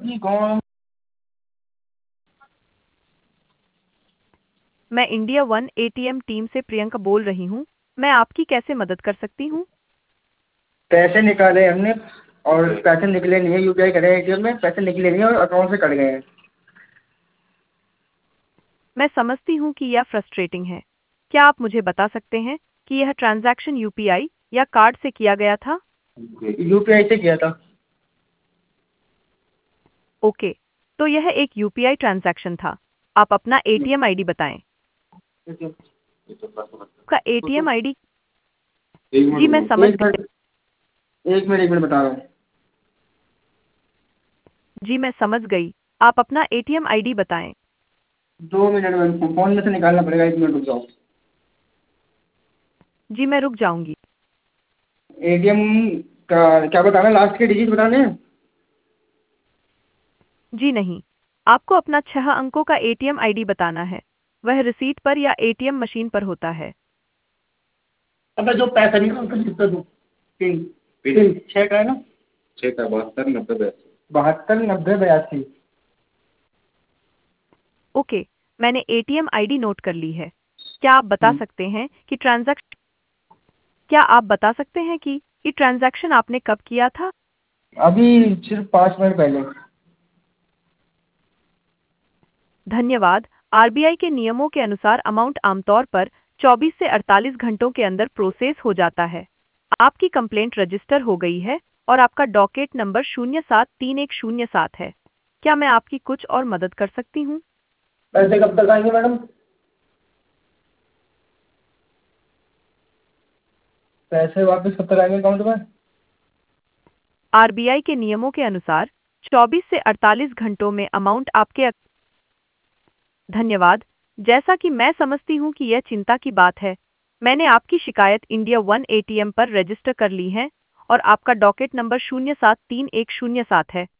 जी कौन? मैं India one ATM team से प्रियंका बोल रही हूँ। मैं आपकी कैसे मदद कर सकती हूँ? पैसे निकाले हमने और पैसे निकले नहीं है। यूपीआई करे एटीएम में, पैसे निकले नहीं है और अकाउंट से कट गए हैं। मैं समझती हूँ कि यह फ्रस्ट्रेटिंग है। क्या आप मुझे बता सकते हैं कि यह ट्रांजैक्शन यूपीआई या कार्ड से किया गया था? यूपीआई से किया था। ओके, तो यह एक यूपीआई ट्रांजैक्शन था। आप अपना एटीएम आईडी बताएं। आपका एटीएम आईडी? जी मैं समझ एक मिनट, एक मिनट बता रहा हूँ। जी मैं समझ गई। आप अपना एटीएम आईडी बताएं। 2 मिनट में फोन में से निकालना पड़ेगा। 1 मिनट रुक जाओ। जी मैं रुक जाऊंगी। एटीएम का क्या बताना, लास्ट के डिजिट बताने हैं? जी नहीं, आपको अपना 6 अंकों का एटीएम आईडी बताना है। वह रिसीट पर या एटीएम मशीन पर होता है। अबे जो पैसा निकाल कर जितना दो। पिन पिन 6 का है ना? 72 90 82। ओके, मैंने एटीएम आईडी नोट कर ली है। क्या आप बता सकते हैं कि ट्रांजैक्शन आपने कब किया था? अभी सिर्फ 5 मिनट पहले। धन्यवाद। आरबीआई के नियमों के अनुसार अमाउंट आमतौर पर 24 से 48 घंटों के अंदर प्रोसेस हो जाता है। आपकी कंप्लेंट रजिस्टर हो गई है और आपका डॉकेट नंबर 073107 है। क्या मैं आपकी कुछ और मदद कर सकती हूँ? पैसे कब तक आएंगे मैडम? पैसे वापस कब तक आएंगे अकाउंट में? आरबीआई के नियमों के अनुसार 24 से 48 घंटों में अमाउंट आपके। धन्यवाद। जैसा कि मैं समझती हूँ कि यह चिंता की बात है, मैंने आपकी शिकायत इंडिया वन एटीएम पर रजिस्टर कर ली है और आपका डॉकेट नंबर 073107 है।